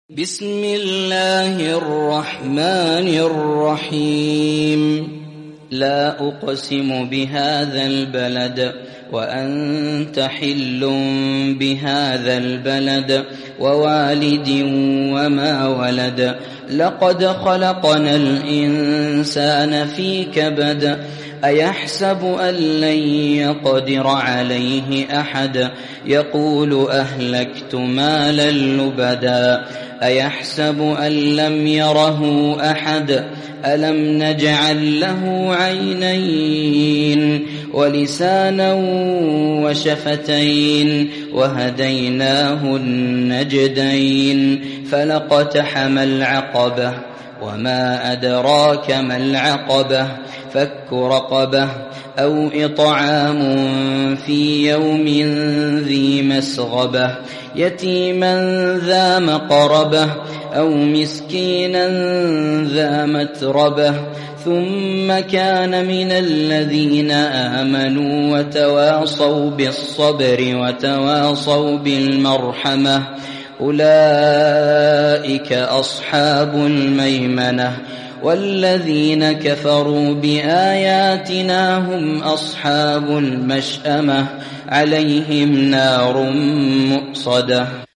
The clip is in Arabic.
بسم الله الرحمن الرحيم لا أقسم بهذا البلد وأنت حل بهذا البلد ووالد وما ولد لقد خلقنا الإنسان في كبد أيحسب أن لن يقدر عليه أحد يقول أهلكت مالا لبدا أيحسب أن لم يره أحد ألم نجعل له عينين ولسانا وشفتين وهديناه النجدين فلاقتحم العقبة وما أدراك ما العقبة فك رقبة أو إطعام في يوم ذي مسغبة يتيما ذا مقربة أو مسكينا ذا متربة ثم كان من الذين آمنوا وتواصوا بالصبر وتواصوا بالمرحمة أولئك أصحاب الميمنة والذين كفروا بآياتنا هم أصحاب المشأمة عليهم نار مؤصدة